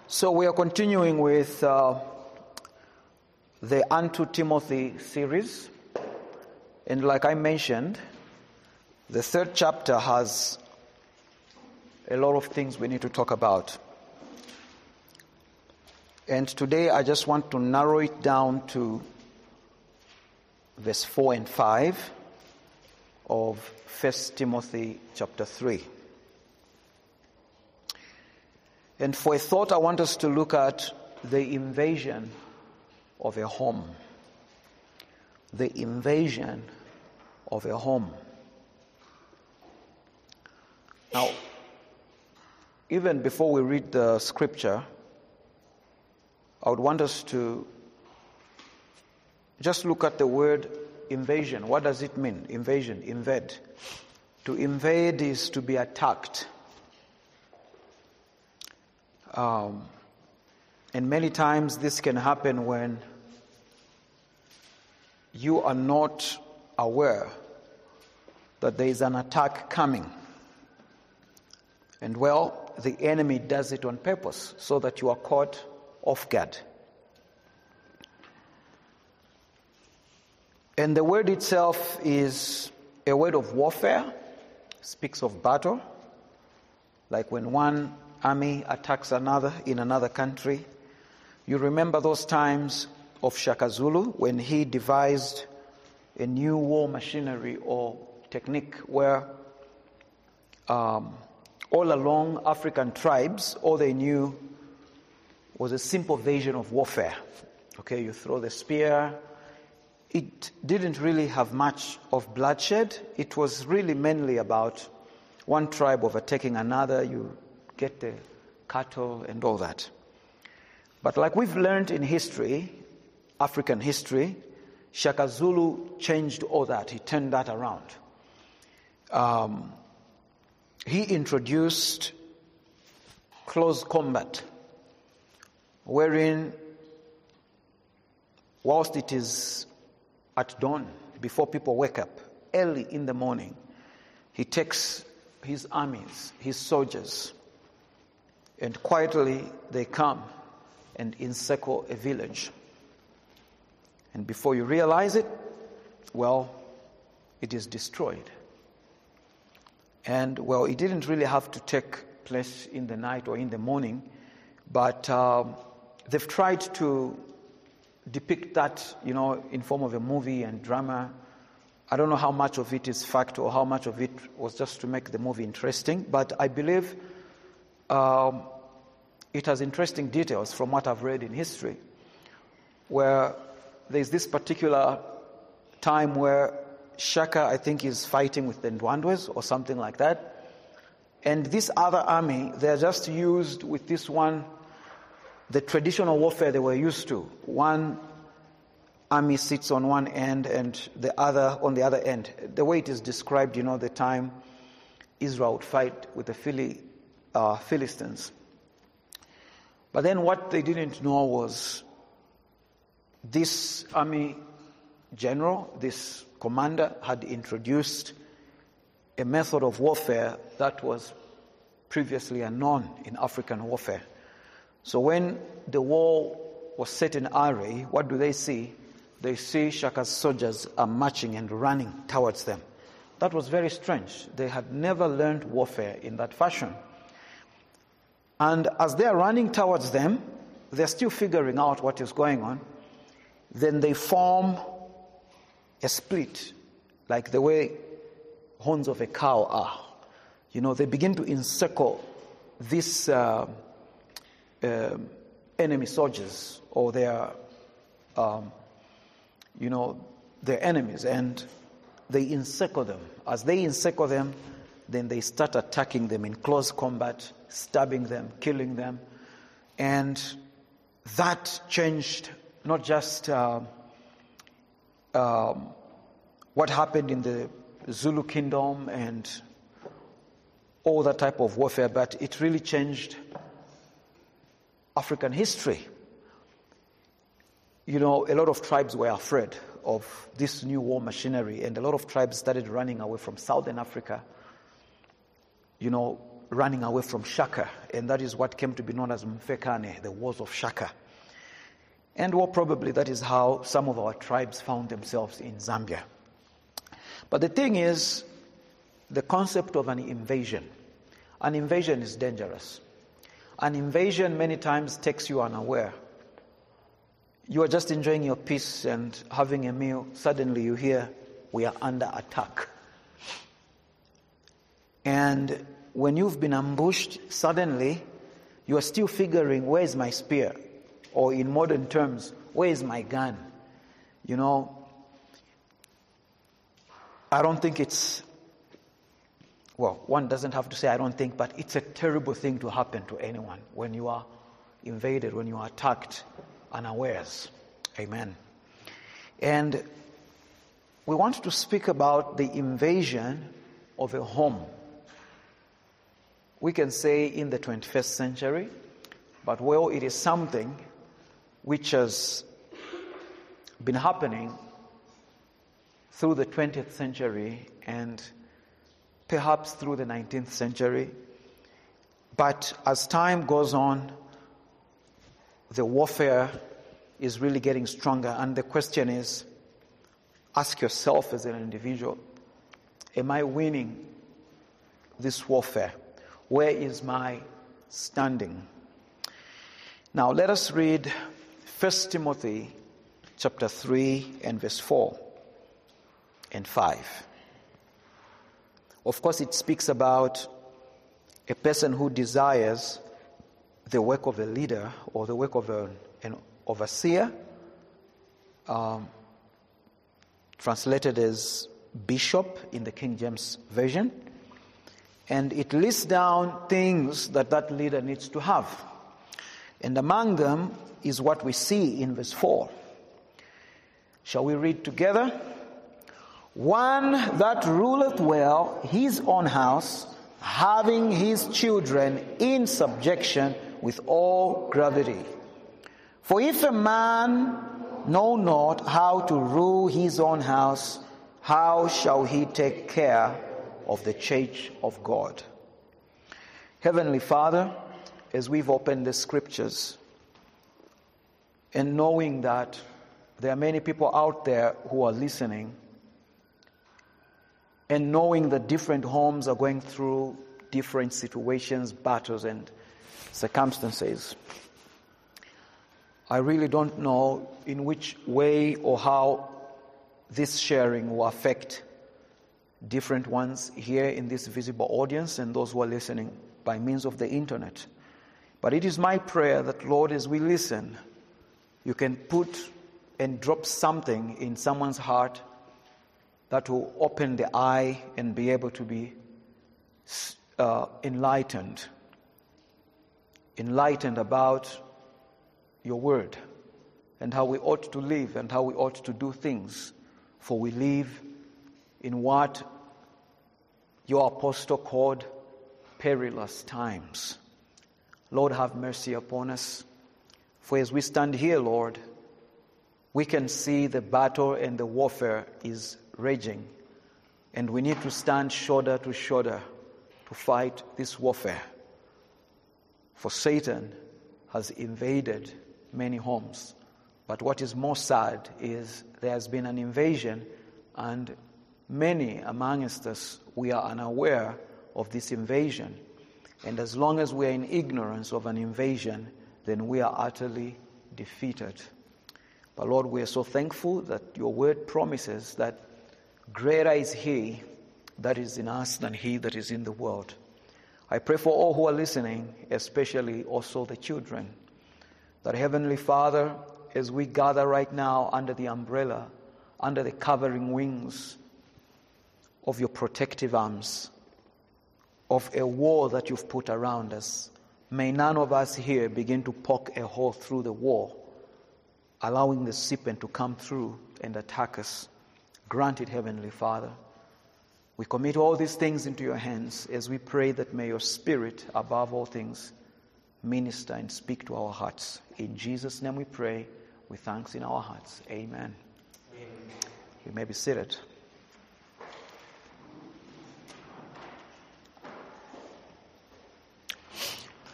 So we are continuing with the Unto Timothy series, and like I mentioned, the third chapter has a lot of things we need to talk about. And today I just want to narrow it down to verse 4 and 5 of 1 Timothy chapter 3. And for a thought, I want us to look at the invasion of a home. The invasion of a home. Now, even before we read the scripture, I would want us to just look at the word invasion. What does it mean? Invasion, invade. To invade is to be attacked. And many times this can happen when you are not aware that there is an attack coming. And well, the enemy does it on purpose so that you are caught off guard. And the word itself is a word of warfare, speaks of battle, like when one army attacks another in another country. You remember those times of Shaka Zulu when he devised a new war machinery or technique where all along African tribes, all they knew was a simple version of warfare. Okay, you throw the spear. It didn't really have much of bloodshed. It was really mainly about one tribe overtaking another. You get the cattle and all that. But like we've learned in history, African history, Shaka Zulu changed all that. He turned that around. He introduced close combat, wherein whilst it is at dawn, before people wake up, early in the morning, he takes his armies, his soldiers, and quietly they come and encircle a village. And before you realize it, well, it is destroyed. And well, it didn't really have to take place in the night or in the morning, but they've tried to depict that, in form of a movie and drama. I don't know how much of it is fact or how much of it was just to make the movie interesting, but I believe it has interesting details from what I've read in history, where there's this particular time where Shaka, I think, is fighting with the Ndwandwes or something like that. And this other army, they're just used with this one, the traditional warfare they were used to. One army sits on one end and the other on the other end. The way it is described, the time Israel would fight with the Philistines. But then what they didn't know was this army general, this commander, had introduced a method of warfare that was previously unknown in African warfare. So when the war was set in array, what do they see? They see Shaka's soldiers are marching and running towards them. That was very strange. They had never learned warfare in that fashion. And as they are running towards them, they're still figuring out what is going on. Then they form a split, like the way horns of a cow are. They begin to encircle these enemy soldiers or their enemies, and they encircle them. As they encircle them, then they start attacking them in close combat, stabbing them, killing them. And that changed not just what happened in the Zulu kingdom and all that type of warfare, but it really changed African history. A lot of tribes were afraid of this new war machinery, and a lot of tribes started running away from Southern Africa, running away from Shaka, and that is what came to be known as Mfekane, the wars of Shaka. And well, probably that is how some of our tribes found themselves in Zambia. But the thing is, the concept of an invasion. An invasion is dangerous. An invasion many times takes you unaware. You are just enjoying your peace and having a meal. Suddenly you hear, we are under attack. And when you've been ambushed, suddenly you are still figuring, where is my spear? Or in modern terms, where is my gun? You know, I don't think it's, well, one doesn't have to say I don't think, but it's a terrible thing to happen to anyone when you are invaded, when you are attacked unawares. Amen. And we want to speak about the invasion of a home. We can say in the 21st century, but well, it is something which has been happening through the 20th century and perhaps through the 19th century. But as time goes on, the warfare is really getting stronger. And the question is, ask yourself as an individual, am I winning this warfare? Where is my standing? Now let us read 1 Timothy chapter 3 and verse 4 and 5. Of course, it speaks about a person who desires the work of a leader or the work of an overseer, translated as bishop in the King James Version. And it lists down things that that leader needs to have. And among them is what we see in verse 4. Shall we read together? One that ruleth well his own house, having his children in subjection with all gravity. For if a man know not how to rule his own house, how shall he take care of the church of God? Heavenly Father, as we've opened the scriptures and knowing that there are many people out there who are listening, and knowing that different homes are going through different situations, battles, and circumstances, I really don't know in which way or how this sharing will affect different ones here in this visible audience and those who are listening by means of the internet. But it is my prayer that, Lord, as we listen, you can put and drop something in someone's heart that will open the eye and be able to be enlightened about your word and how we ought to live and how we ought to do things. For we live in what your apostle called perilous times. Lord, have mercy upon us. For as we stand here, Lord, we can see the battle and the warfare is raging. And we need to stand shoulder to shoulder to fight this warfare. For Satan has invaded many homes. But what is more sad is there has been an invasion, and many amongst us, we are unaware of this invasion. And as long as we are in ignorance of an invasion, then we are utterly defeated. But Lord, we are so thankful that your word promises that greater is he that is in us than he that is in the world. I pray for all who are listening, especially also the children, that Heavenly Father, as we gather right now under the umbrella, under the covering wings of your protective arms, of a wall that you've put around us, may none of us here begin to poke a hole through the wall, allowing the serpent to come through and attack us. Grant it, Heavenly Father. We commit all these things into your hands as we pray that may your Spirit, above all things, minister and speak to our hearts. In Jesus' name we pray, with thanks in our hearts. Amen. Amen. You may be seated.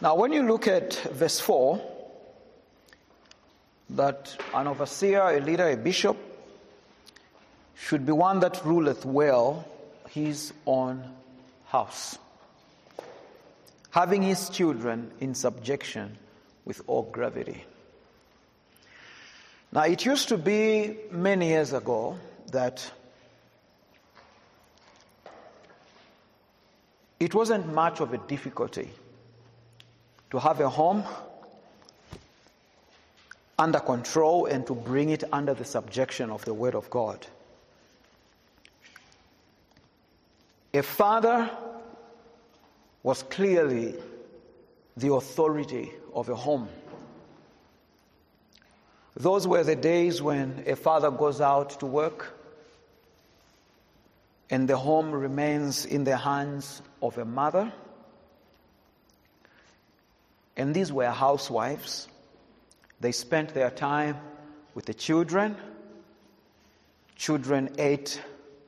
Now, when you look at verse 4, that an overseer, a leader, a bishop should be one that ruleth well his own house, having his children in subjection with all gravity. Now, it used to be many years ago that it wasn't much of a difficulty to have a home under control and to bring it under the subjection of the Word of God. A father was clearly the authority of a home. Those were the days when a father goes out to work and the home remains in the hands of a mother. And these were housewives. They spent their time with the children. Children ate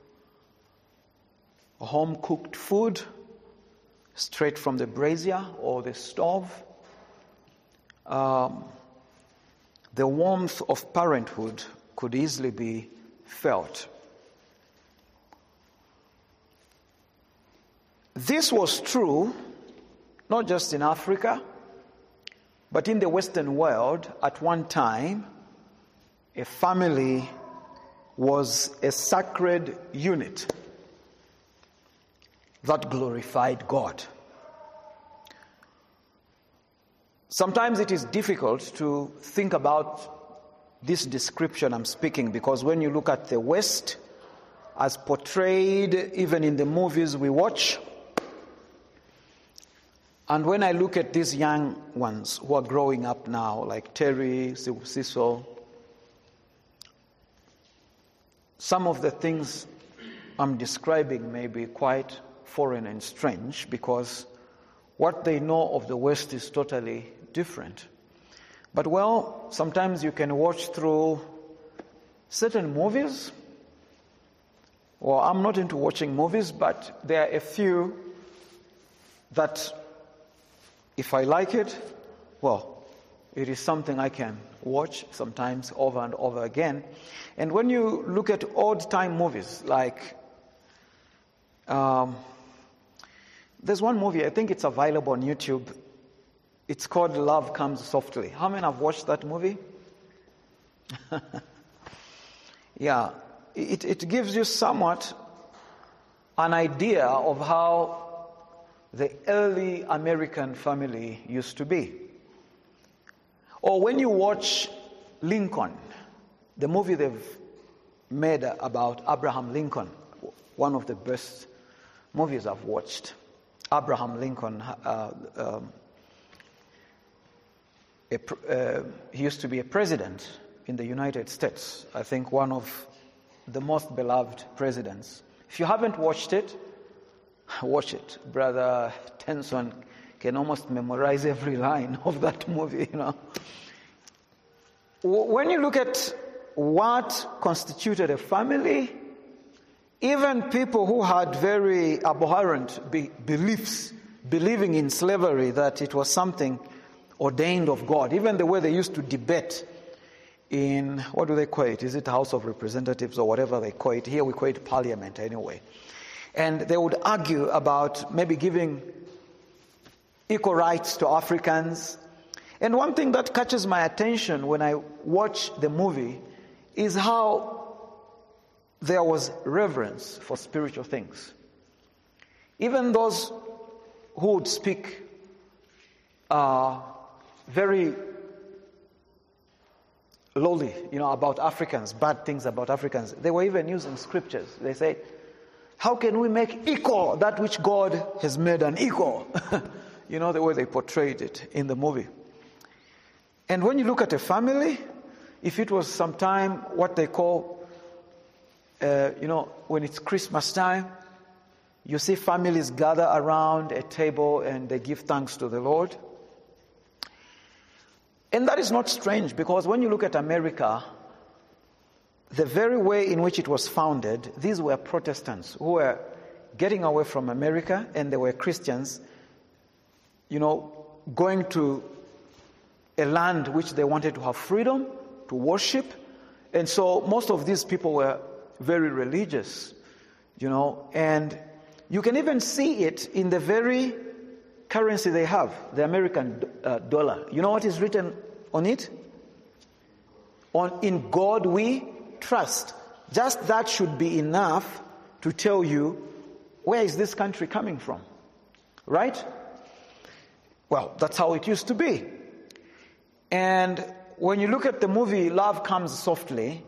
home-cooked food straight from the brazier or the stove. The warmth of parenthood could easily be felt. This was true not just in Africa, but in the Western world. At one time, a family was a sacred unit that glorified God. Sometimes it is difficult to think about this description I'm speaking, because when you look at the West, as portrayed even in the movies we watch, and when I look at these young ones who are growing up now, like Terry, Cecil, some of the things I'm describing may be quite foreign and strange, because what they know of the West is totally different. But well, sometimes you can watch through certain movies. Well, I'm not into watching movies, but there are a few that if I like it, well, it is something I can watch sometimes over and over again. And when you look at old-time movies, like there's one movie, I think it's available on YouTube. It's called Love Comes Softly. How many have watched that movie? Yeah, it gives you somewhat an idea of how the early American family used to be. Or when you watch Lincoln, the movie they've made about Abraham Lincoln, one of the best movies I've watched. Abraham Lincoln, he used to be a president in the United States. I think one of the most beloved presidents. If you haven't watched it, watch it. Brother Tenson can almost memorize every line of that movie, you know. When you look at what constituted a family, even people who had very abhorrent beliefs, believing in slavery, that it was something ordained of God, even the way they used to debate in, what do they call it? Is it House of Representatives or whatever they call it? Here we call it Parliament anyway. And they would argue about maybe giving equal rights to Africans. And one thing that catches my attention when I watch the movie is how there was reverence for spiritual things. Even those who would speak very lowly, about Africans, bad things about Africans, they were even using scriptures. They say, how can we make equal that which God has made unequal? The way they portrayed it in the movie. And when you look at a family, if it was sometime what they call, when it's Christmas time, you see families gather around a table and they give thanks to the Lord. And that is not strange, because when you look at America, the very way in which it was founded, these were Protestants who were getting away from America, and they were Christians, going to a land which they wanted to have freedom to worship. And so most of these people were very religious, and you can even see it in the very currency they have, the American dollar. You know what is written on it? In God we trust. Just that should be enough to tell you, where is this country coming from? Right? Well, that's how it used to be. And when you look at the movie Love Comes Softly,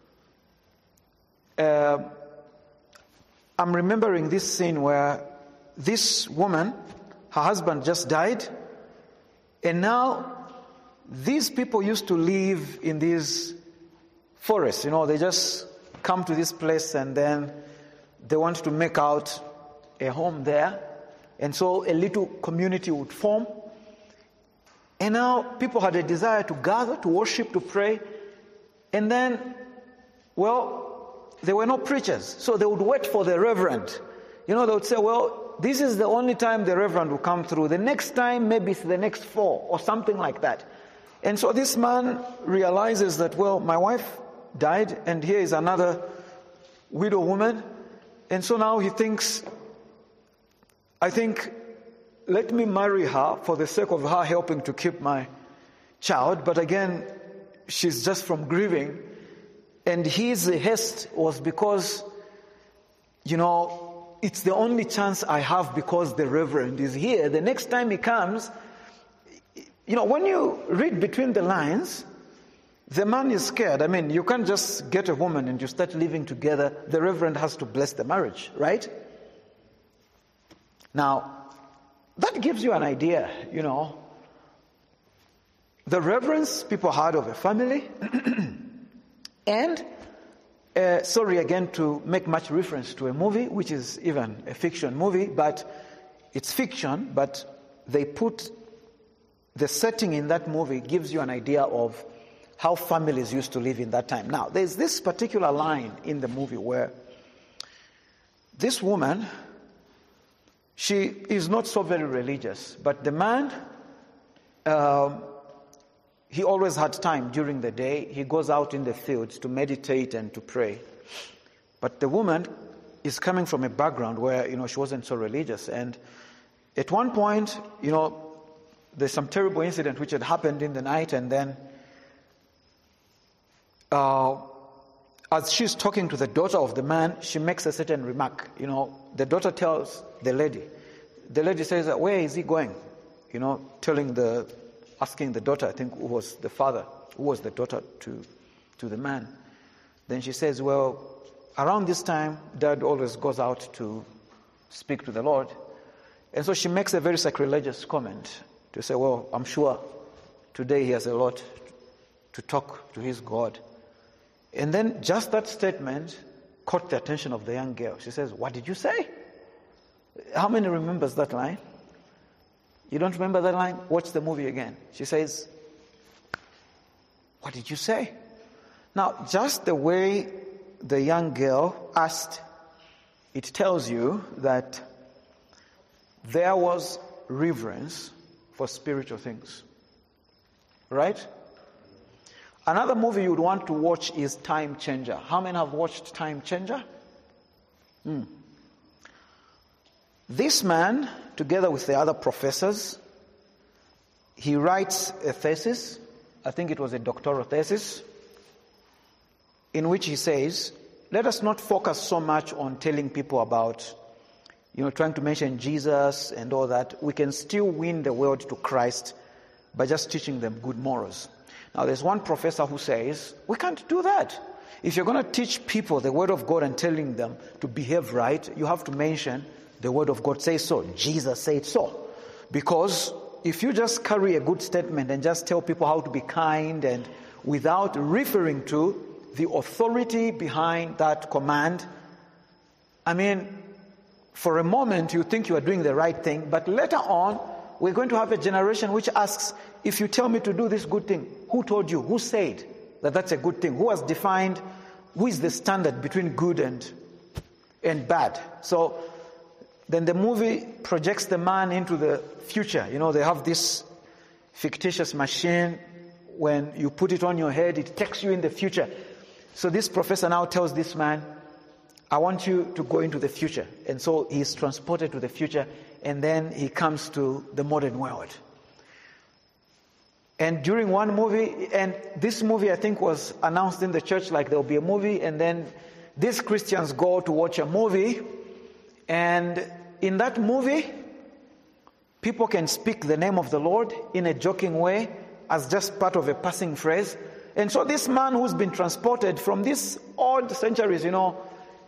I'm remembering this scene where this woman, her husband just died, and now these people used to live in these forests. They just come to this place and then they want to make out a home there. And so a little community would form. And now people had a desire to gather, to worship, to pray. And then, there were no preachers. So they would wait for the reverend. They would say, this is the only time the reverend will come through. The next time, maybe it's the next 4 or something like that. And so this man realizes that, my wife died and here is another widow woman. And so now he thinks, let me marry her for the sake of her helping to keep my child. But again, she's just from grieving. And his haste was because, it's the only chance I have because the reverend is here. The next time he comes, when you read between the lines, the man is scared. You can't just get a woman and you start living together. The reverend has to bless the marriage, right? Now, that gives you an idea, the reverence people had of a family. And, sorry again to make much reference to a movie, which is even a fiction movie, but it's fiction, but they put the setting in that movie gives you an idea of how families used to live in that time. Now, there's this particular line in the movie where this woman, she is not so very religious, but the man, he always had time during the day. He goes out in the fields to meditate and to pray. But the woman is coming from a background where, she wasn't so religious. And at one point, there's some terrible incident which had happened in the night, and then as she's talking to the daughter of the man, she makes a certain remark. The daughter tells the lady says, where is he going? Asking the daughter, I think, who was the father, who was the daughter to the man. Then she says, around this time, Dad always goes out to speak to the Lord. And so she makes a very sacrilegious comment to say, I'm sure today he has a lot to talk to his God. And then just that statement caught the attention of the young girl. She says, what did you say? How many remembers that line? You don't remember that line? Watch the movie again. She says, what did you say? Now, just the way the young girl asked, it tells you that there was reverence for spiritual things. Right? Another movie you would want to watch is Time Changer. How many have watched Time Changer? This man, together with the other professors, he writes a thesis, I think it was a doctoral thesis, in which he says, let us not focus so much on telling people about, trying to mention Jesus and all that. We can still win the world to Christ by just teaching them good morals. Now, there's one professor who says, we can't do that. If you're going to teach people the Word of God and telling them to behave right, you have to mention the Word of God says so. Jesus said so. Because if you just carry a good statement and just tell people how to be kind and without referring to the authority behind that command, for a moment you think you are doing the right thing, but later on we're going to have a generation which asks, if you tell me to do this good thing, who told you? Who said that that's a good thing? Who has defined, who is the standard between good and bad? So then the movie projects the man into the future. You know, they have this fictitious machine. When you put it on your head, it takes you in the future. So this professor now tells this man, I want you to go into the future. And so he's transported to the future, and then he comes to the modern world. And during one movie, and this movie I think was announced in the church, like there'll be a movie, and then these Christians go to watch a movie, and in that movie, people can speak the name of the Lord in a joking way as just part of a passing phrase. And so this man who's been transported from these old centuries, you know,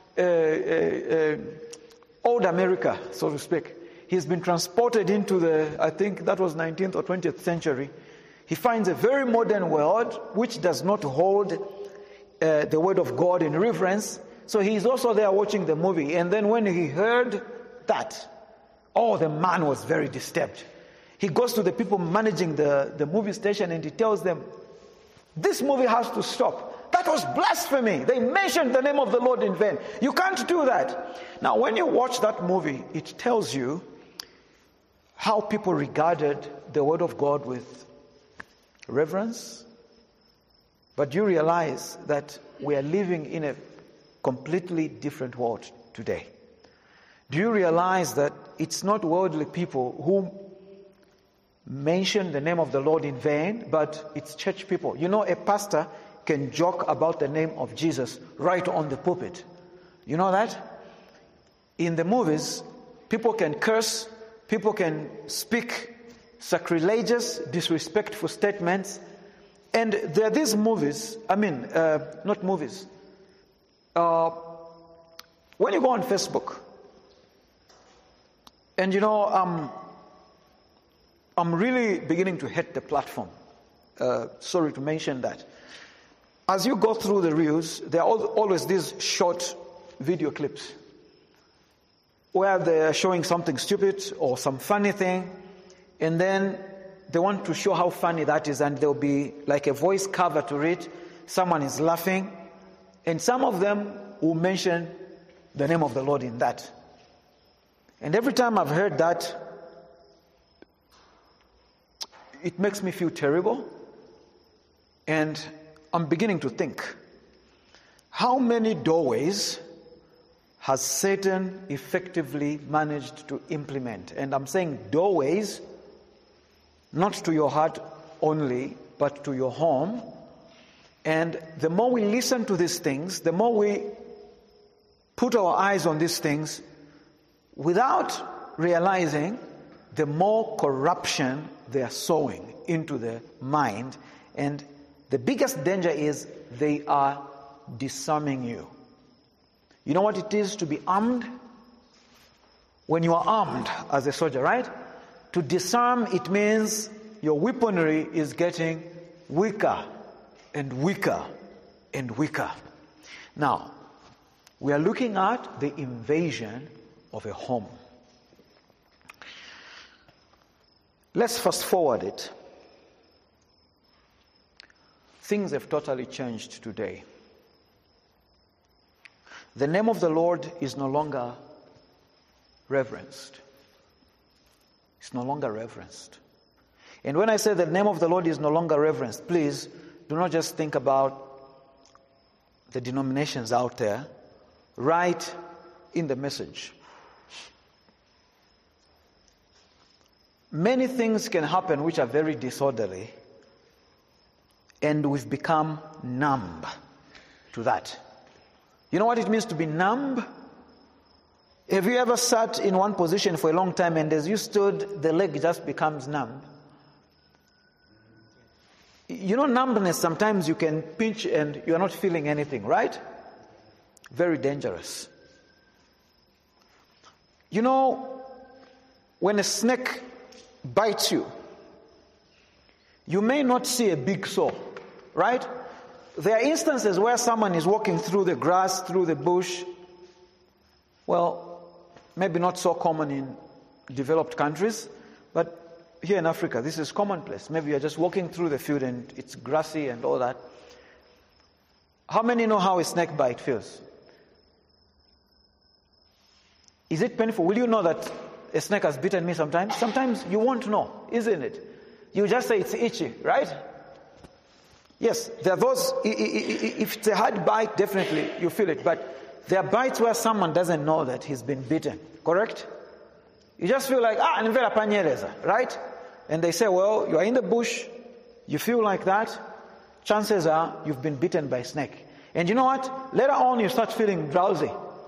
old America, so to speak, he's been transported into the, I think that was 19th or 20th century. He finds a very modern world which does not hold the word of God in reverence. So he's also there watching the movie. And then when he heard that, the man was very disturbed. He goes to the people managing the movie station and he tells them, this movie has to stop. That was blasphemy. They mentioned the name of the Lord in vain. You can't do that. Now, when you watch that movie, it tells you how people regarded the word of God with reverence. But you realize that we are living in a completely different world today. Do you realize that it's not worldly people who mention the name of the Lord in vain, but it's church people? You know, a pastor can joke about the name of Jesus right on the pulpit. You know that? In the movies, people can curse, people can speak sacrilegious, disrespectful statements. And there are these movies, not movies. When you go on Facebook, and you know, I'm really beginning to hate the platform. Sorry to mention that. As you go through the reels, there are always these short video clips where they're showing something stupid or some funny thing, and then they want to show how funny that is, and there'll be like a voice cover to it. Someone is laughing, and some of them will mention the name of the Lord in that. And every time I've heard that, it makes me feel terrible. And I'm beginning to think, how many doorways has Satan effectively managed to implement? And I'm saying doorways, not to your heart only, but to your home. And the more we listen to these things, the more we put our eyes on these things, without realizing, the more corruption they are sowing into the mind. And the biggest danger is they are disarming you. You know what it is to be armed? When you are armed as a soldier, right? To disarm, it means your weaponry is getting weaker and weaker and weaker. Now, we are looking at the invasion of a home. Let's fast forward it. Things have totally changed today. The name of the Lord is no longer reverenced. It's no longer reverenced. And when I say the name of the Lord is no longer reverenced, please do not just think about the denominations out there. Write in the message. Many things can happen which are very disorderly, and we've become numb to that. You know what it means to be numb? Have you ever sat in one position for a long time, and as you stood, the leg just becomes numb? You know, numbness, sometimes you can pinch and you are not feeling anything, right? Very dangerous. You know, when a snake bites you, you may not see a big sore, right? There are instances where someone is walking through the grass, through the bush. Well, maybe not so common in developed countries, but here in Africa, this is commonplace. Maybe you're just walking through the field and it's grassy and all that. How many know how a snake bite feels? Is it painful? Will you know that a snake has bitten me sometimes? Sometimes you won't know, isn't it? You just say it's itchy, right? Yes, there are those, if it's a hard bite, definitely you feel it. But there are bites where someone doesn't know that he's been bitten, correct? You just feel like, nivela panyereza, right? And they say, well, you are in the bush, you feel like that, chances are you've been bitten by a snake. And you know what? Later on you start feeling drowsy.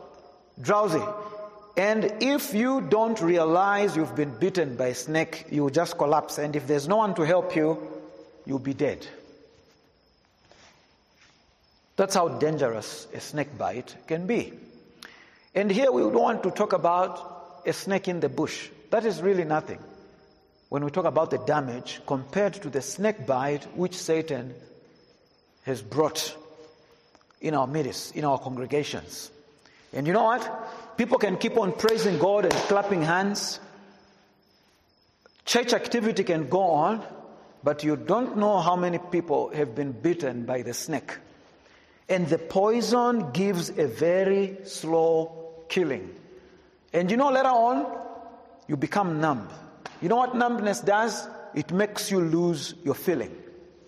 And if you don't realize you've been bitten by a snake, you will just collapse. And if there's no one to help you, you'll be dead. That's how dangerous a snake bite can be. And here we don't want to talk about a snake in the bush. That is really nothing when we talk about the damage compared to the snake bite which Satan has brought in our midst, in our congregations. And you know what? People can keep on praising God and clapping hands. Church activity can go on, but you don't know how many people have been bitten by the snake. And the poison gives a very slow killing. And you know, later on, you become numb. You know what numbness does? It makes you lose your feeling.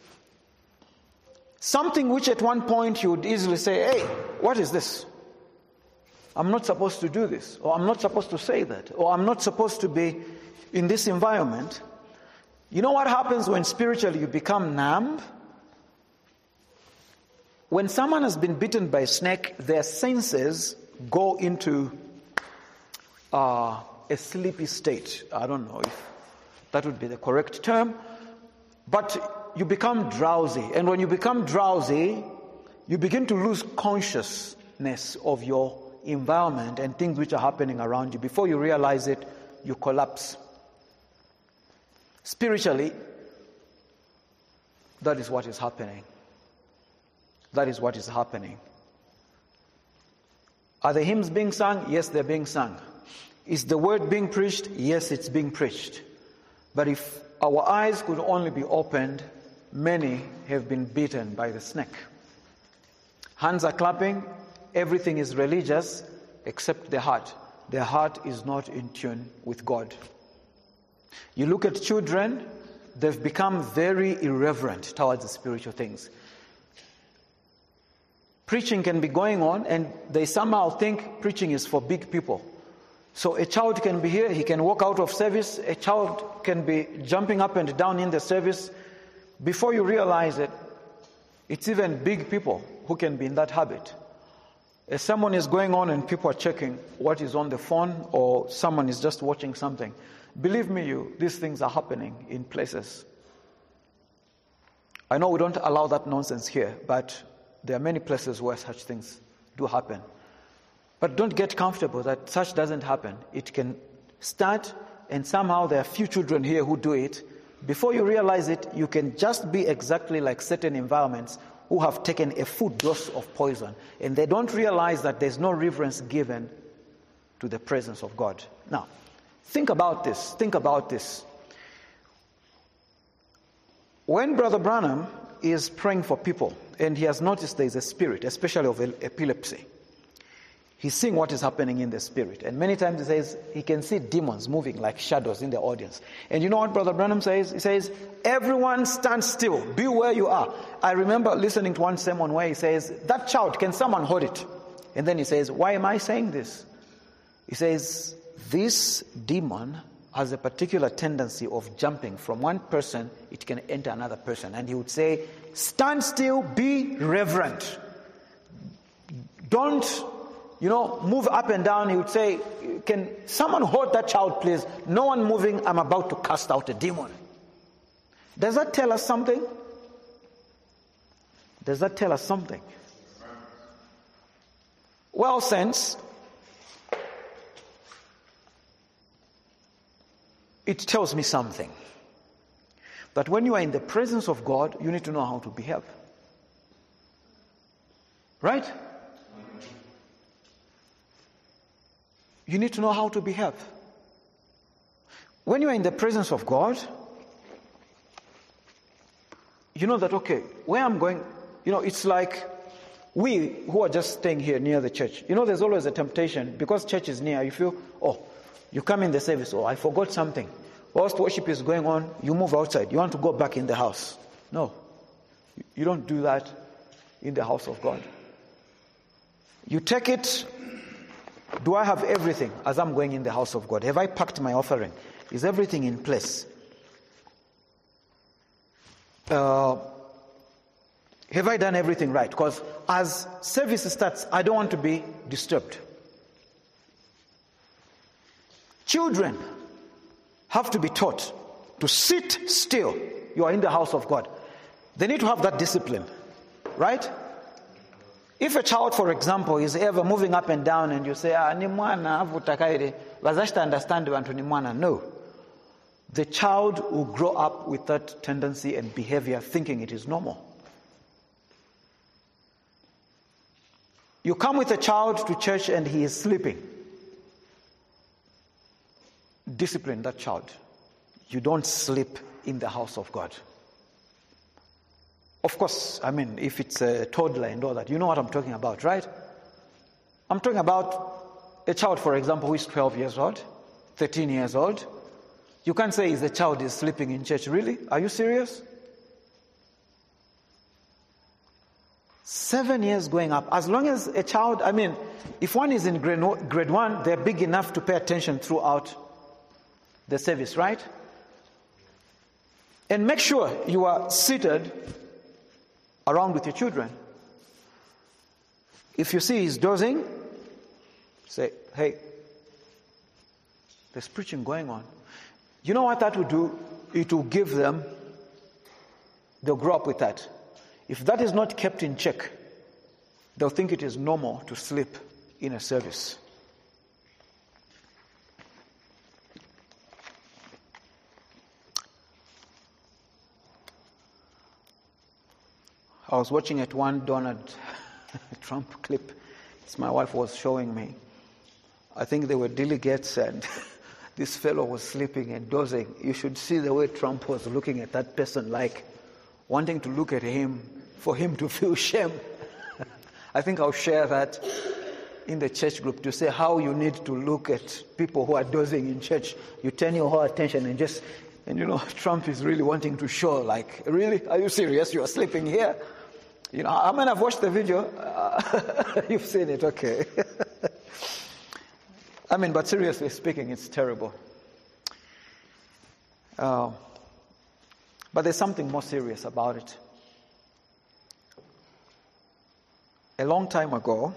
Something which at one point you would easily say, hey, what is this? I'm not supposed to do this, or I'm not supposed to say that, or I'm not supposed to be in this environment. You know what happens when spiritually you become numb? When someone has been bitten by a snake, their senses go into a sleepy state. I don't know if that would be the correct term, but you become drowsy. And when you become drowsy, you begin to lose consciousness of your environment and things which are happening around you. Before you realize it, you collapse. Spiritually, that is what is happening. That is what is happening. Are the hymns being sung? Yes, they're being sung. Is the word being preached? Yes, it's being preached. But if our eyes could only be opened, many have been bitten by the snake. Hands are clapping. Everything is religious except the heart. Their heart is not in tune with God. You look at children, they've become very irreverent towards the spiritual things. Preaching can be going on and they somehow think preaching is for big people. So a child can be here, he can walk out of service, a child can be jumping up and down in the service. Before you realize it, it's even big people who can be in that habit. If someone is going on and people are checking what is on the phone or someone is just watching something, believe me, these things are happening in places. I know we don't allow that nonsense here, but there are many places where such things do happen. But don't get comfortable that such doesn't happen. It can start, and somehow there are few children here who do it. Before you realize it, you can just be exactly like certain environments who have taken a full dose of poison, and they don't realize that there's no reverence given to the presence of God. Now, think about this. Think about this. When Brother Branham is praying for people, and he has noticed there is a spirit, especially of epilepsy, he's seeing what is happening in the spirit. And many times he says he can see demons moving like shadows in the audience. And you know what Brother Branham says? He says, everyone stand still. Be where you are. I remember listening to one sermon where he says, that child, can someone hold it? And then he says, why am I saying this? He says, this demon has a particular tendency of jumping from one person, it can enter another person. And he would say, stand still, be reverent. Don't move up and down. He would say, can someone hold that child, please? No one moving. I'm about to cast out a demon. Does that tell us something? Does that tell us something? Well, saints, it tells me something. That when you are in the presence of God, you need to know how to behave. Right? You need to know how to behave. When you are in the presence of God, you know that, okay, where I'm going, it's like We who are just staying here near the church, there's always a temptation, because church is near, you feel, you come in the service, I forgot something. Whilst worship is going on, you move outside. You want to go back in the house. No. You don't do that in the house of God. You take it, do I have everything as I'm going in the house of God? Have I packed my offering? Is everything in place? Have I done everything right? Because as service starts, I don't want to be disturbed. Children have to be taught to sit still. You are in the house of God. They need to have that discipline, right? If a child, for example, is ever moving up and down and you say, ni mwana avutakaire, vazashita understand wantu ni mwana. No. The child will grow up with that tendency and behavior thinking it is normal. You come with a child to church and he is sleeping. Discipline that child. You don't sleep in the house of God. Of course, if it's a toddler and all that, you know what I'm talking about, right? I'm talking about a child, for example, who is 12 years old, 13 years old. You can't say the child is sleeping in church. Really? Are you serious? 7 years going up. As long as a child, if one is in grade 1, they're big enough to pay attention throughout the service, right? And make sure you are seated around with your children. If you see he's dozing, say, hey, there's preaching going on. You know what that will do? It will give them, they'll grow up with that. If that is not kept in check, they'll think it is normal to sleep in a service. I was watching at one Donald Trump clip. My wife was showing me. I think they were delegates and this fellow was sleeping and dozing. You should see the way Trump was looking at that person, like wanting to look at him for him to feel shame. I think I'll share that in the church group to say how you need to look at people who are dozing in church. You turn your whole attention and Trump is really wanting to show, like, really? Are you serious? You are sleeping here? I mean, I've watched the video. You've seen it, okay. But seriously speaking, it's terrible. But there's something more serious about it. A long time ago,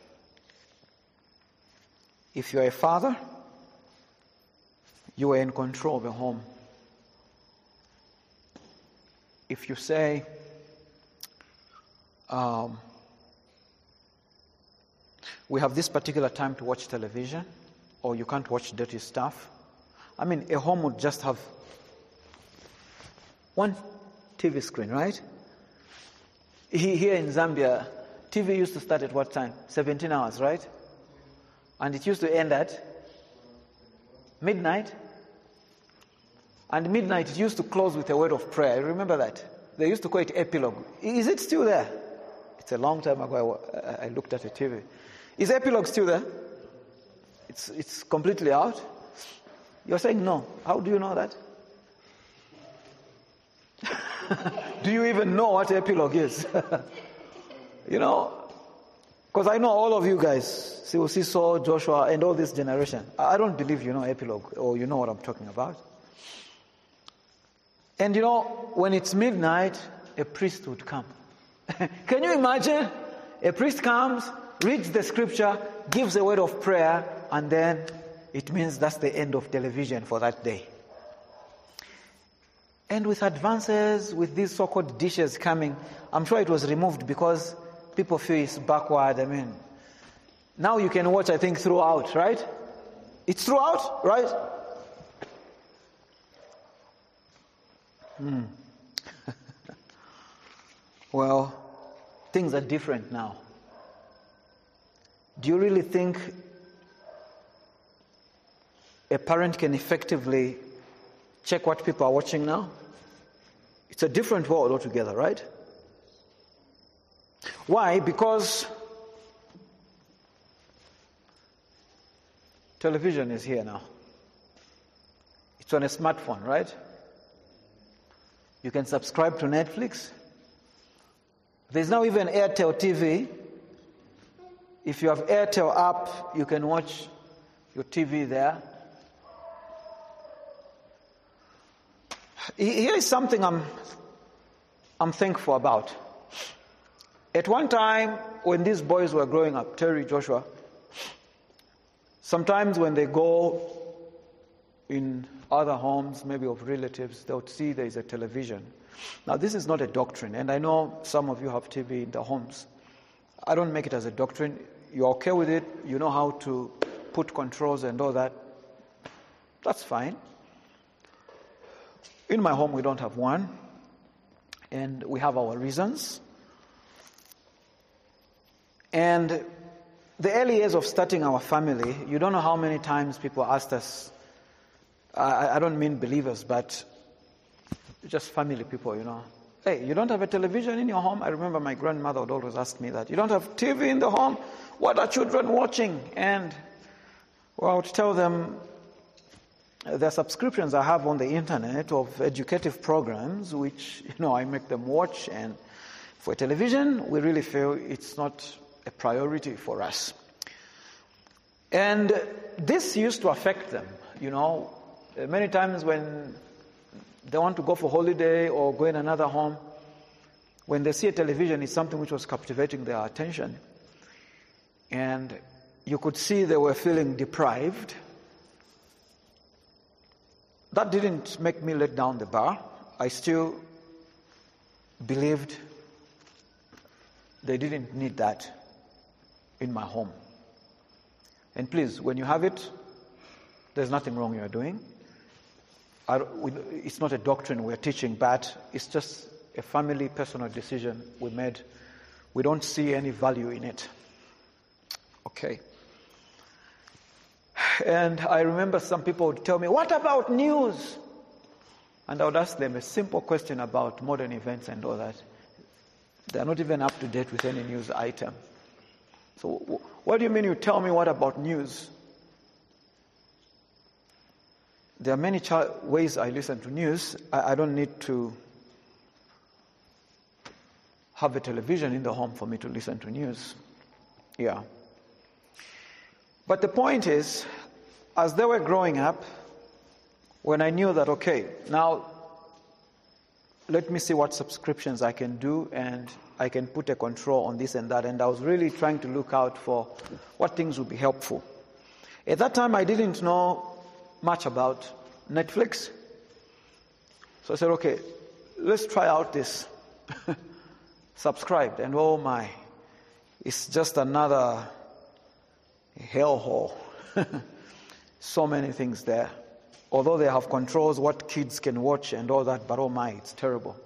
if you're a father, you were in control of the home. If you say, we have this particular time to watch television, or you can't watch dirty stuff. A home would just have one TV screen, right? Here in Zambia, TV used to start at what time? 17 hours, right? And it used to end at midnight. And midnight, it used to close with a word of prayer. Remember that? They used to call it epilogue. Is it still there? It's a long time ago I looked at a TV. Is epilogue still there? It's completely out? You're saying no. How do you know that? Do you even know what epilogue is? Because I know all of you guys, Siso, Joshua, and all this generation. I don't believe you know epilogue, or you know what I'm talking about. And when it's midnight, a priest would come. Can you imagine? A priest comes, reads the scripture, gives a word of prayer, and then it means that's the end of television for that day. And with advances, with these so-called dishes coming, I'm sure it was removed because people feel it's backward. Now you can watch, I think, throughout, right? It's throughout, right? Well, things are different now. Do you really think a parent can effectively check what people are watching now? It's a different world altogether, right? Why? Because television is here now. It's on a smartphone, right? You can subscribe to Netflix. There's now even Airtel TV. If you have Airtel app, you can watch your TV there. Here is something I'm thankful about. At one time, when these boys were growing up, Terry, Joshua, sometimes when they go in other homes, maybe of relatives, they would see there is a television. Now, this is not a doctrine, and I know some of you have TV in the homes. I don't make it as a doctrine. You're okay with it. You know how to put controls and all that. That's fine. In my home, we don't have one, and we have our reasons. And the early years of starting our family, you don't know how many times people asked us, I don't mean believers, but just family people, Hey, you don't have a television in your home? I remember my grandmother would always ask me that. You don't have TV in the home? What are children watching? And I would tell them, there are subscriptions I have on the internet of educative programs, which, I make them watch. And for television, we really feel it's not a priority for us. And this used to affect them, Many times when they want to go for holiday or go in another home, when they see a television, it's something which was captivating their attention. And you could see they were feeling deprived. That didn't make me let down the bar. I still believed they didn't need that in my home. And please, when you have it, there's nothing wrong you're doing. It's not a doctrine we're teaching, but it's just a family personal decision we made. We don't see any value in it. Okay. And I remember some people would tell me, what about news? And I would ask them a simple question about modern events and all that. They're not even up to date with any news item. So what do you mean you tell me what about news? There are many ways I listen to news. I don't need to have a television in the home for me to listen to news. Yeah. But the point is, as they were growing up, when I knew that, okay, now let me see what subscriptions I can do, and I can put a control on this and that, and I was really trying to look out for what things would be helpful. At that time, I didn't know much about Netflix. So I said, okay, let's try out this. Subscribed, and oh my, it's just another hellhole. So many things there. Although they have controls, what kids can watch and all that, but oh my, it's terrible.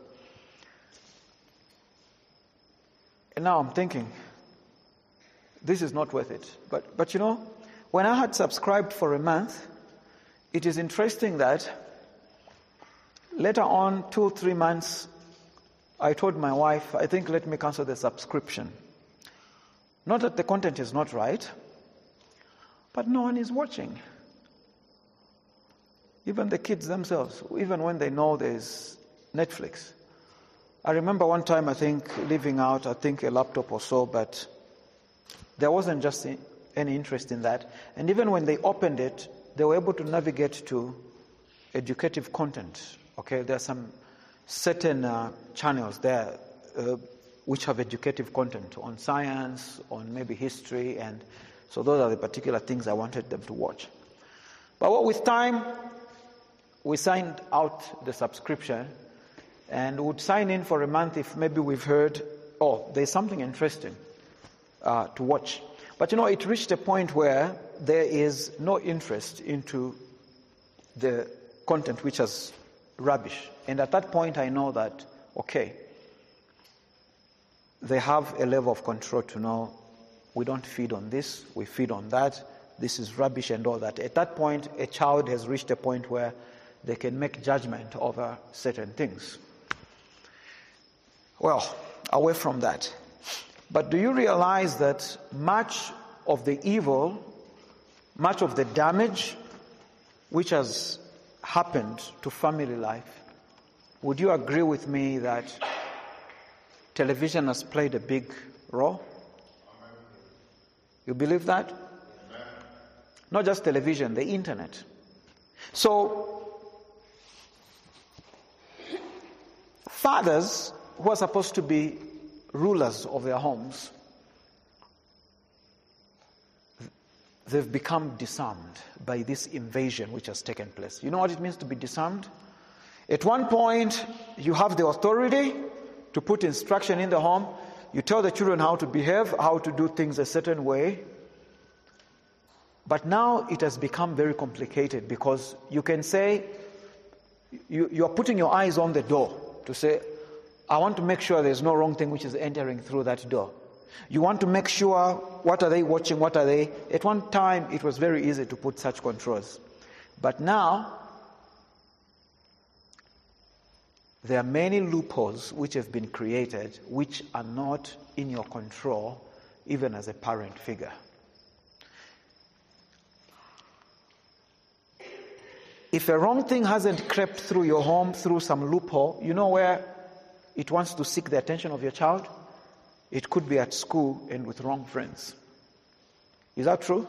And now I'm thinking, this is not worth it. But when I had subscribed for a month, it is interesting that later on, 2-3 months, I told my wife, I think let me cancel the subscription. Not that the content is not right, but no one is watching. Even the kids themselves, even when they know there's Netflix. I remember one time, leaving out, a laptop or so, but there wasn't just any interest in that. And even when they opened it, they were able to navigate to educative content. Okay, there are some certain channels there which have educative content on science, on maybe history, and so those are the particular things I wanted them to watch. But with time, we signed out the subscription and would sign in for a month if maybe we've heard, there's something interesting to watch. But it reached a point where there is no interest into the content which is rubbish. And at that point I know that, okay, they have a level of control to know we don't feed on this, we feed on that, this is rubbish and all that. At that point, a child has reached a point where they can make judgment over certain things. Well, away from that. But do you realize that much of the evil, much of the damage which has happened to family life, would you agree with me that television has played a big role? You believe that? Not just television, the internet. So, fathers who are supposed to be rulers of their homes, they've become disarmed by this invasion which has taken place. You know what it means to be disarmed? At one point, you have the authority to put instruction in the home. You tell the children how to behave, how to do things a certain way. But now it has become very complicated, because you can say, you are putting your eyes on the door to say, I want to make sure there's no wrong thing which is entering through that door. You want to make sure, what are they watching, what are they... At one time, it was very easy to put such controls. But now, there are many loopholes which have been created which are not in your control, even as a parent figure. If a wrong thing hasn't crept through your home through some loophole, you know where it wants to seek the attention of your child? It could be at school and with wrong friends. Is that true?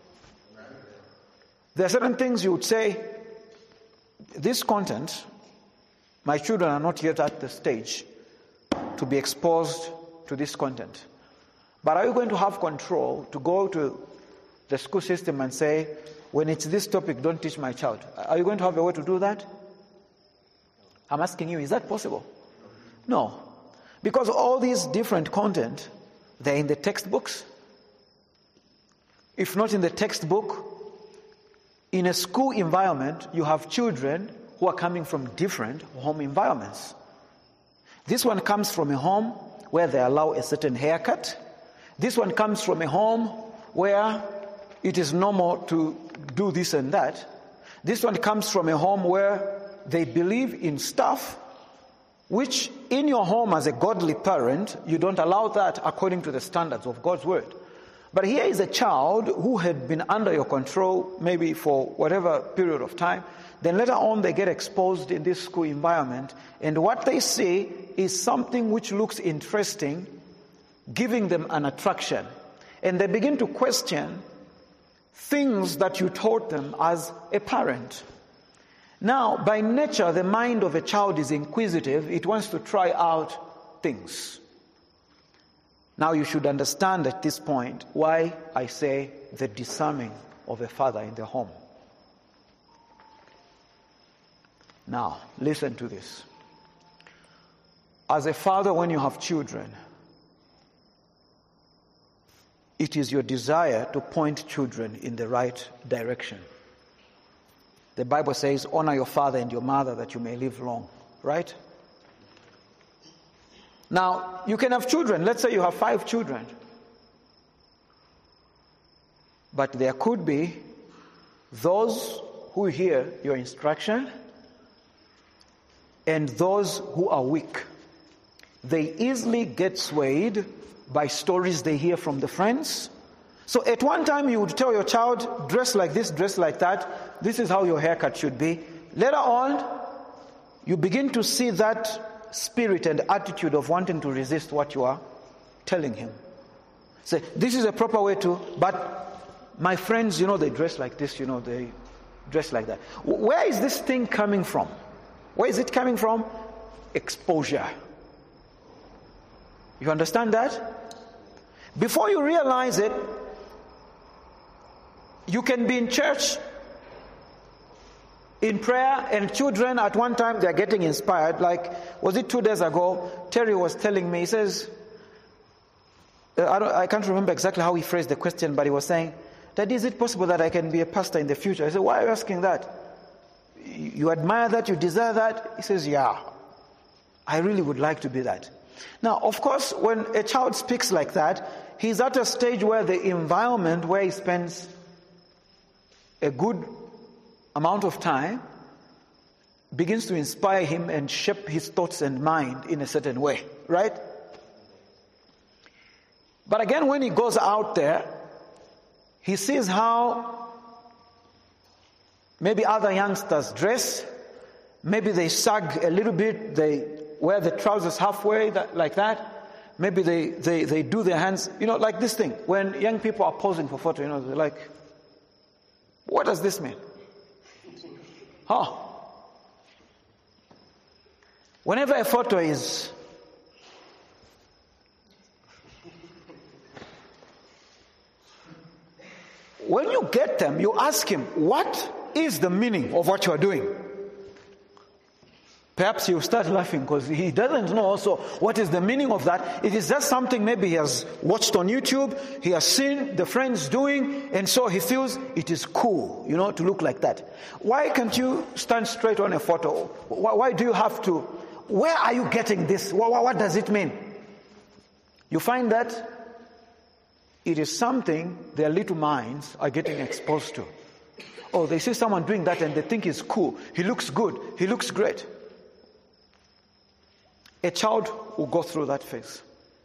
There are certain things you would say, this content, my children are not yet at the stage to be exposed to this content. But are you going to have control to go to the school system and say, when it's this topic, don't teach my child? Are you going to have a way to do that? I'm asking you, is that possible? No. Because all these different content, they're in the textbooks. If not in the textbook, in a school environment, you have children who are coming from different home environments. This one comes from a home where they allow a certain haircut. This one comes from a home where it is normal to do this and that. This one comes from a home where they believe in stuff which in your home as a godly parent, you don't allow that according to the standards of God's word. But here is a child who had been under your control maybe for whatever period of time. Then later on they get exposed in this school environment, and what they see is something which looks interesting, giving them an attraction. And they begin to question things that you taught them as a parent. Now, by nature, the mind of a child is inquisitive. It wants to try out things. Now, you should understand at this point why I say the disarming of a father in the home. Now, listen to this. As a father, when you have children, it is your desire to point children in the right direction. The Bible says, honor your father and your mother that you may live long, right? Now, you can have children. Let's say you have 5 children. But there could be those who hear your instruction and those who are weak. They easily get swayed by stories they hear from the friends. So at one time you would tell your child, dress like this, dress like that. This is how your haircut should be. Later on, you begin to see that spirit and attitude of wanting to resist what you are telling him. Say, this is a proper way to, but my friends, they dress like this, they dress like that. Where is this thing coming from? Where is it coming from? Exposure. You understand that? Before you realize it, you can be in church, in prayer, and children at one time, they're getting inspired. Like, was it 2 days ago, Terry was telling me, he says, I can't remember exactly how he phrased the question, but he was saying, Daddy, is it possible that I can be a pastor in the future? I said, why are you asking that? You admire that, you desire that? He says, yeah, I really would like to be that. Now, of course, when a child speaks like that, he's at a stage where the environment where he spends a good amount of time begins to inspire him and shape his thoughts and mind in a certain way, right? But again, when he goes out there, he sees how maybe other youngsters dress. Maybe they sag a little bit, they wear the trousers halfway, like that. Maybe they do their hands, like this thing. When young people are posing for photo, they're like, what does this mean? Whenever a photo is when you get them, you ask him, what is the meaning of what you are doing? Perhaps you start laughing because he doesn't know also what is the meaning of that. It is just something maybe he has watched on YouTube, he has seen the friends doing, and so he feels it is cool, to look like that. Why can't you stand straight on a photo? Why do you have to? Where are you getting this? What does it mean? You find that it is something their little minds are getting exposed to. Oh, they see someone doing that and they think it's cool. He looks good. He looks great. A child will go through that phase.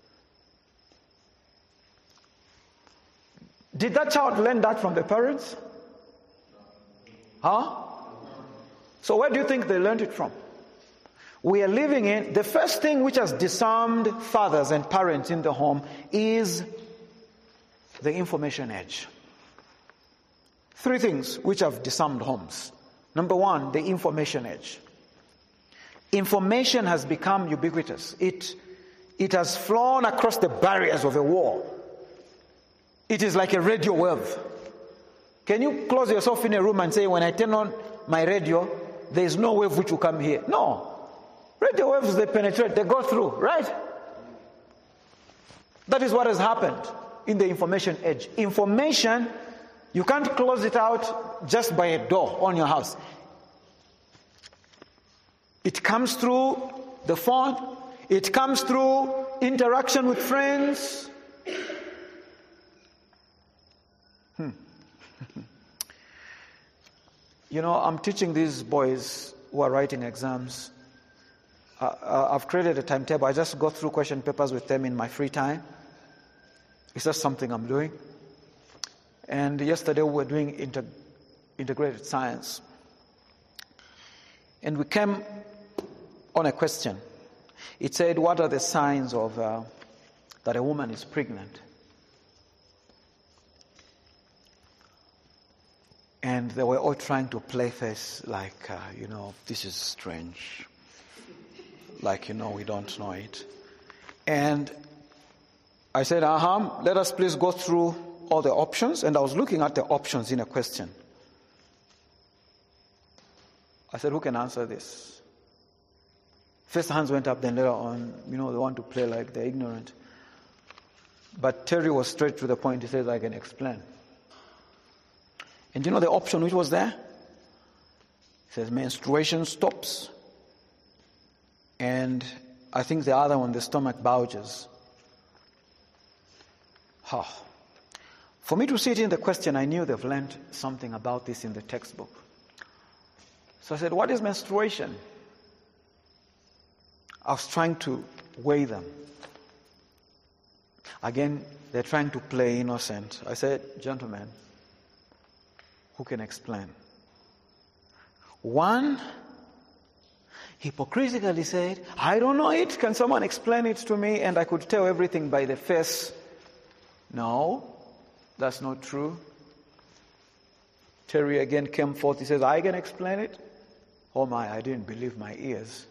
Did that child learn that from the parents? So where do you think they learned it from? We are living in, the first thing which has disarmed fathers and parents in the home is the information age. 3 things which have disarmed homes. Number 1, the information age. Information has become ubiquitous. It has flown across the barriers of a wall. It is like a radio wave. Can you close yourself in a room and say, when I turn on my radio, there is no wave which will come here? No. Radio waves, they penetrate, they go through, right? That is what has happened in the information age. Information, you can't close it out just by a door on your house. It comes through the phone. It comes through interaction with friends. I'm teaching these boys who are writing exams. I've created a timetable. I just go through question papers with them in my free time. It's just something I'm doing. And yesterday we were doing integrated science. And we came on a question. It said, what are the signs of that a woman is pregnant? And they were all trying to play face like, this is strange. Like, we don't know it. And I said, let us please go through all the options. And I was looking at the options in a question. I said, who can answer this? First hands went up, then later on, they want to play like they're ignorant. But Terry was straight to the point. He says, I can explain. And the option which was there? It says menstruation stops. And I think the other one, the stomach bulges. For me to see it in the question, I knew they've learned something about this in the textbook. So I said, what is menstruation? I was trying to weigh them. Again, they're trying to play innocent. I said, gentlemen, who can explain? One hypocritically said, I don't know it. Can someone explain it to me? And I could tell everything by the face. No, that's not true. Terry again came forth. He says, I can explain it. Oh my, I didn't believe my ears.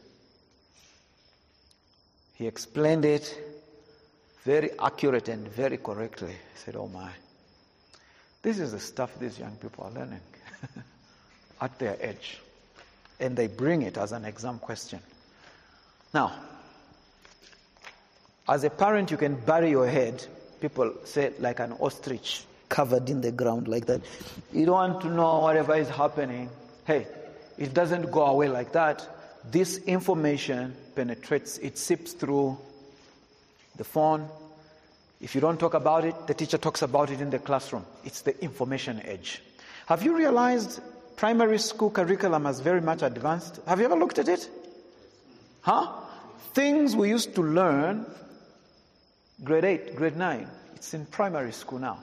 He explained it very accurate and very correctly. I said, oh my, this is the stuff these young people are learning at their age. And they bring it as an exam question. Now, as a parent, you can bury your head, people say, like an ostrich covered in the ground like that. You don't want to know whatever is happening. Hey, it doesn't go away like that. This information penetrates, it seeps through the phone. If you don't talk about it, the teacher talks about it in the classroom. It's the information age. Have you realized primary school curriculum is very much advanced? Have you ever looked at it? Things we used to learn grade 8, grade 9. It's in primary school now.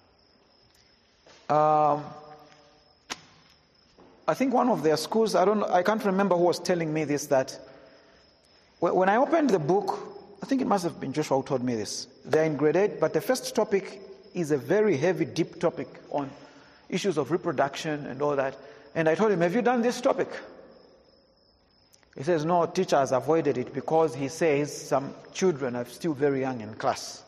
I think one of their schools, I can't remember who was telling me this, that when I opened the book, I think it must have been Joshua who told me this. They're in grade 8, but the first topic is a very heavy, deep topic on issues of reproduction and all that. And I told him, have you done this topic? He says, no, teacher has avoided it because he says some children are still very young in class.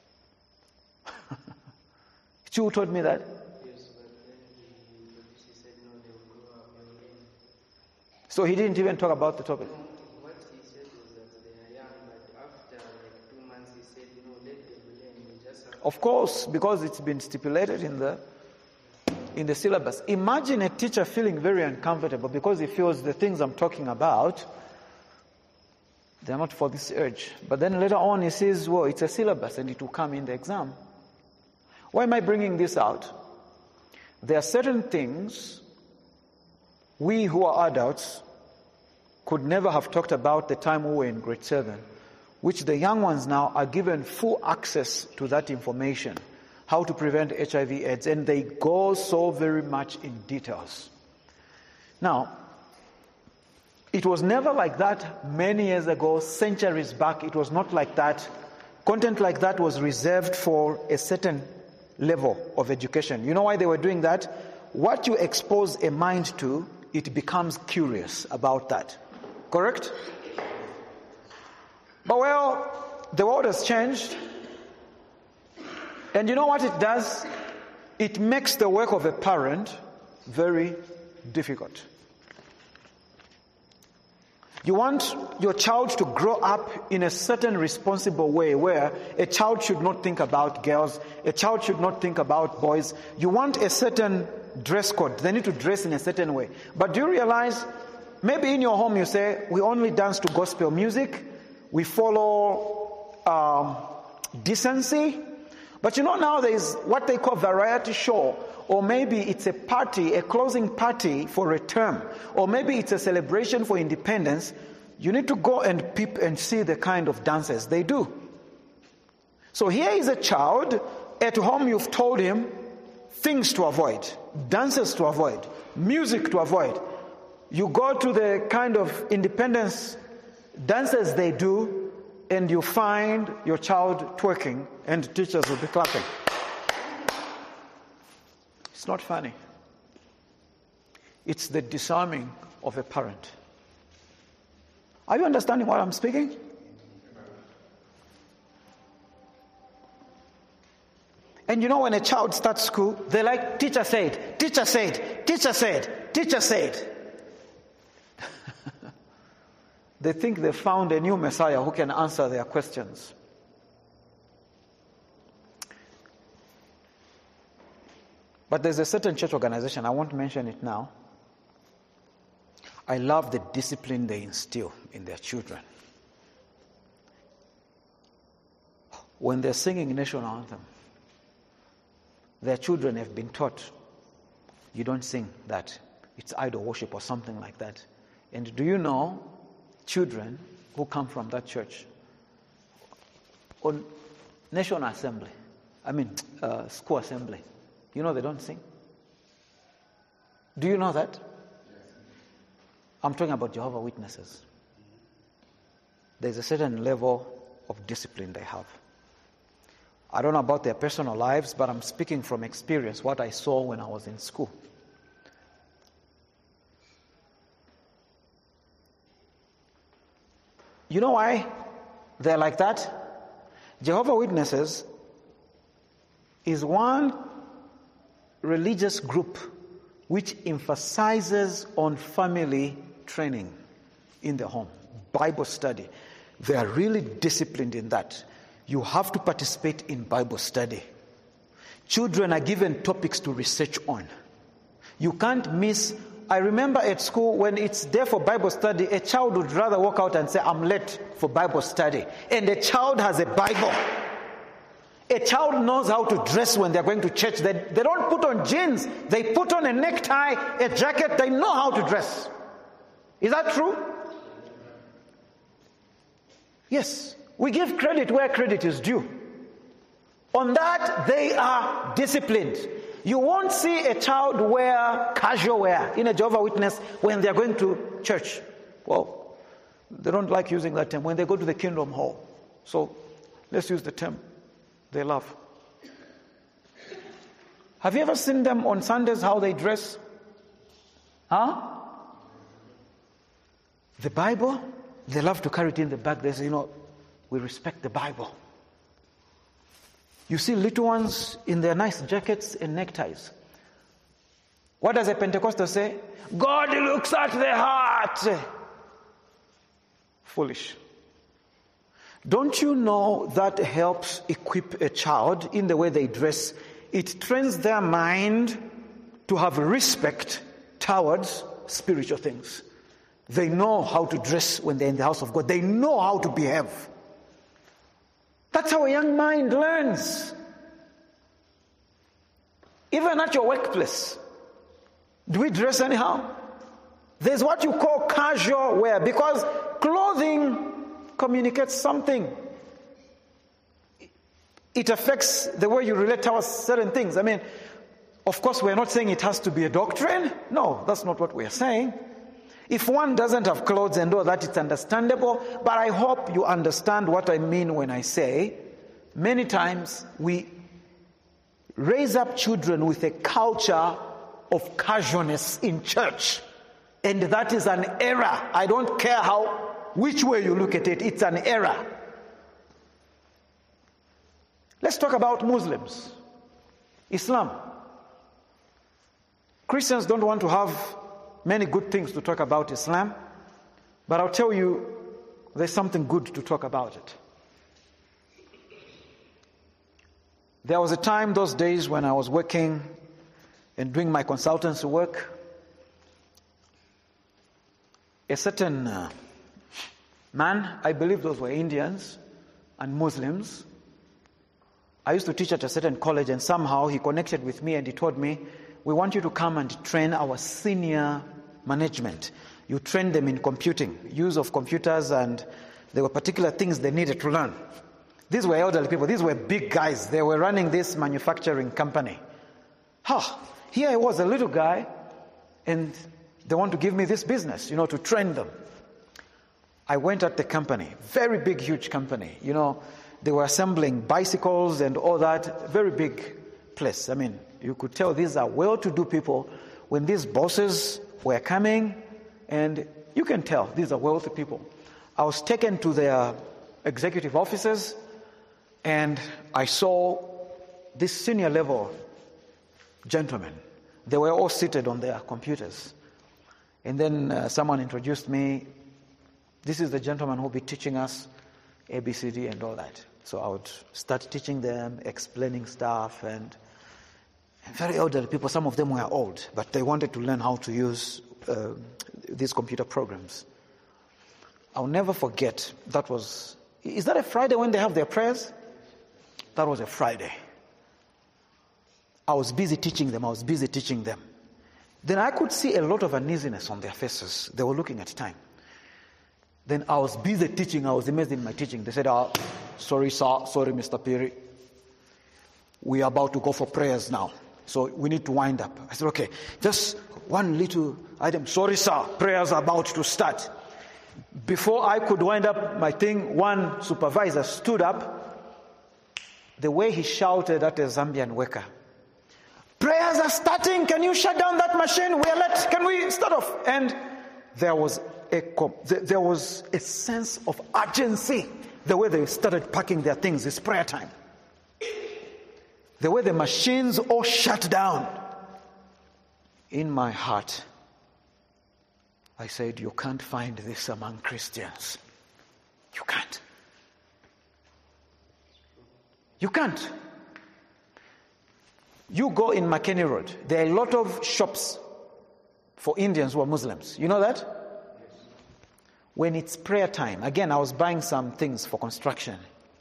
Who told me that? So he didn't even talk about the topic. What he said was that they are young, but after like 2 months he said, let them learn. You just have Of course, because it's been stipulated in the syllabus. Imagine a teacher feeling very uncomfortable because he feels the things I'm talking about, they're not for this age. But then later on he says, well, it's a syllabus and it will come in the exam. Why am I bringing this out? There are certain things we who are adults could never have talked about the time we were in grade 7, which the young ones now are given full access to that information, how to prevent HIV/AIDS, and they go so very much in details. Now, it was never like that many years ago, centuries back. It was not like that. Content like that was reserved for a certain level of education. You know why they were doing that? What you expose a mind to, it becomes curious about that. Correct? But well, the world has changed. And you know what it does? It makes the work of a parent very difficult. You want your child to grow up in a certain responsible way where a child should not think about girls, a child should not think about boys. You want a certain dress code. They need to dress in a certain way. But do you realize, maybe in your home you say, we only dance to gospel music, we follow decency. But you know now there is what they call variety show, or maybe it's a party, a closing party for a term, or maybe it's a celebration for independence. You need to go and peep and see the kind of dances they do. So here is a child, at home you've told him things to avoid, dances to avoid, music to avoid. You go to the kind of independence dances they do, and you find your child twerking, and teachers will be clapping. It's not funny. It's the disarming of a parent. Are you understanding what I'm speaking? And you know, when a child starts school, they like, teacher said, teacher said, teacher said, teacher said. They think they found a new Messiah who can answer their questions. But there's a certain church organization, I won't mention it now. I love the discipline they instill in their children. When they're singing national anthem, their children have been taught, you don't sing that. It's idol worship or something like that. And do you know, children who come from that church, on national assembly, school assembly, you know they don't sing? Do you know that? I'm talking about Jehovah's Witnesses. There's a certain level of discipline they have. I don't know about their personal lives, but I'm speaking from experience, what I saw when I was in school. You know why they're like that? Jehovah's Witnesses is one religious group which emphasizes on family training in the home, Bible study. They are really disciplined in that. You have to participate in Bible study. Children are given topics to research on. You can't miss. I remember at school when it's there for Bible study, a child would rather walk out and say, I'm late for Bible study. And the child has a Bible. A child knows how to dress when they're going to church. They don't put on jeans. They put on a necktie, a jacket. They know how to dress. Is that true? Yes. We give credit where credit is due. On that, they are disciplined. You won't see a child wear casual wear in a Jehovah's Witness when they're going to church. Well, they don't like using that term. When they go to the Kingdom Hall. So, let's use the term they love. Have you ever seen them on Sundays, how they dress? Huh? The Bible, they love to carry it in the bag. They say, we respect the Bible. You see little ones in their nice jackets and neckties. What does a Pentecostal say? God looks at the heart. Foolish. Don't you know that helps equip a child in the way they dress? It trains their mind to have respect towards spiritual things. They know how to dress when they're in the house of God. They know how to behave. That's how a young mind learns. Even at your workplace, do we dress anyhow? There's what you call casual wear, because clothing communicates something. It affects the way you relate towards certain things. I mean, of course, we're not saying it has to be a doctrine. No, that's not what we're saying. If one doesn't have clothes and all that, it's understandable. But I hope you understand what I mean when I say, many times we raise up children with a culture of casualness in church. And that is an error. I don't care which way you look at it, it's an error. Let's talk about Muslims. Islam. Christians don't want to have many good things to talk about Islam, but I'll tell you, there's something good to talk about it. There was a time those days when I was working and doing my consultancy work. A certain man, I believe those were Indians and Muslims. I used to teach at a certain college, and somehow he connected with me and he told me, we want you to come and train our senior management. You train them in computing, use of computers, and there were particular things they needed to learn. These were elderly people. These were big guys. They were running this manufacturing company. Here I was, a little guy, and they want to give me this business, to train them. I went at the company, very big, huge company. They were assembling bicycles and all that, very big place. I mean, you could tell these are well-to-do people. When these bosses were coming, and you can tell these are wealthy people. I was taken to their executive offices, and I saw this senior level gentlemen. They were all seated on their computers. And then someone introduced me. This is the gentleman who will be teaching us ABCD and all that. So I would start teaching them, explaining stuff, and very elderly people. Some of them were old, but they wanted to learn how to use these computer programs. I'll never forget, is that a Friday when they have their prayers? That was a Friday. I was busy teaching them. Then I could see a lot of uneasiness on their faces. They were looking at time. Then I was busy teaching. I was amazed in my teaching. They said, sorry, sir. Sorry, Mr. Perry. We are about to go for prayers now. So we need to wind up. I said, okay, just one little item. Sorry, sir. Prayers are about to start. Before I could wind up my thing, one supervisor stood up. The way he shouted at a Zambian worker, prayers are starting. Can you shut down that machine? We are late. Can we start off? And there was a sense of urgency. The way they started packing their things, it's prayer time. The way the machines all shut down. In my heart, I said, you can't find this among Christians. You can't. You can't. You go in McKinney Road. There are a lot of shops for Indians who are Muslims. You know that? Yes. When it's prayer time, again, I was buying some things for construction.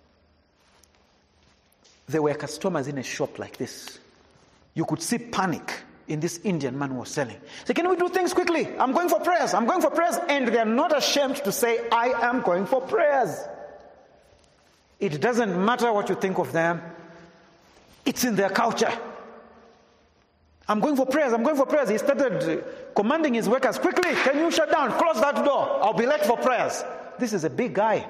There were customers in a shop like this. You could see panic in this Indian man who was selling. Say, can we do things quickly? I'm going for prayers. And they're not ashamed to say, I am going for prayers. It doesn't matter what you think of them. It's in their culture. I'm going for prayers. He started commanding his workers, quickly, can you shut down? Close that door. I'll be late for prayers. This is a big guy.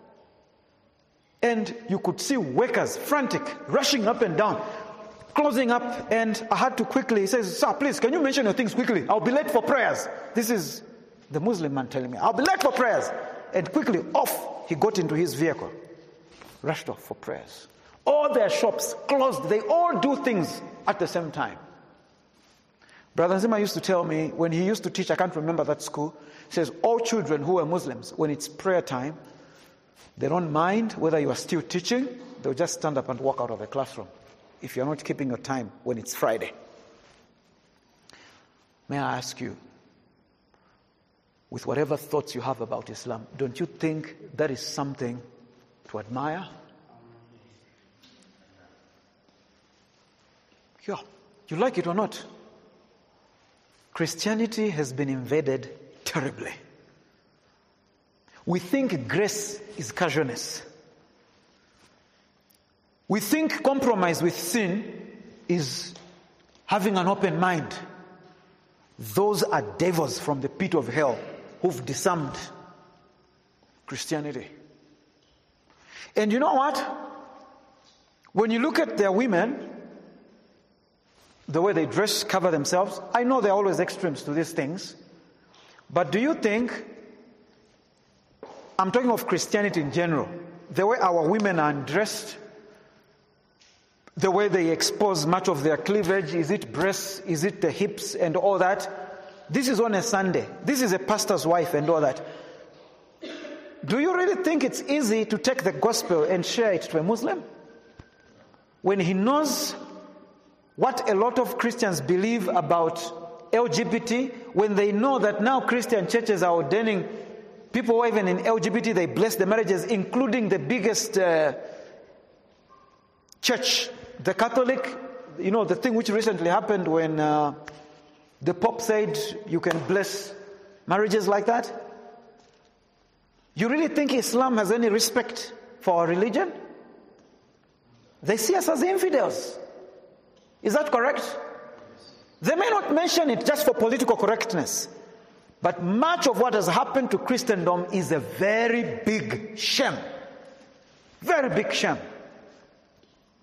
And you could see workers frantic, rushing up and down, closing up, and I had to quickly, he says, sir, please, can you mention your things quickly? I'll be late for prayers. This is the Muslim man telling me, I'll be late for prayers. And quickly off, he got into his vehicle, rushed off for prayers. All their shops closed. They all do things at the same time. Brother Zima used to tell me, when he used to teach, I can't remember that school, he says, all children who are Muslims, when it's prayer time, they don't mind whether you are still teaching, they'll just stand up and walk out of the classroom if you're not keeping your time when it's Friday. May I ask you, with whatever thoughts you have about Islam, don't you think that is something to admire? Yeah, you like it or not? Christianity has been invaded terribly. We think grace is casualness. We think compromise with sin is having an open mind. Those are devils from the pit of hell who've disarmed Christianity. And you know what? When you look at their women, the way they dress, cover themselves, I know there are always extremes to these things, but do you think, I'm talking of Christianity in general, the way our women are dressed, the way they expose much of their cleavage, is it breasts, is it the hips and all that? This is on a Sunday. This is a pastor's wife and all that. Do you really think it's easy to take the gospel and share it to a Muslim? When he knows what a lot of Christians believe about LGBT, when they know that now Christian churches are ordaining people who are even in LGBT, they bless the marriages, including the biggest church, the Catholic, you know, the thing which recently happened when the Pope said you can bless marriages like that. You really think Islam has any respect for our religion? They see us as infidels. Is that correct? They may not mention it just for political correctness, but much of what has happened to Christendom is a very big shame. Very big shame.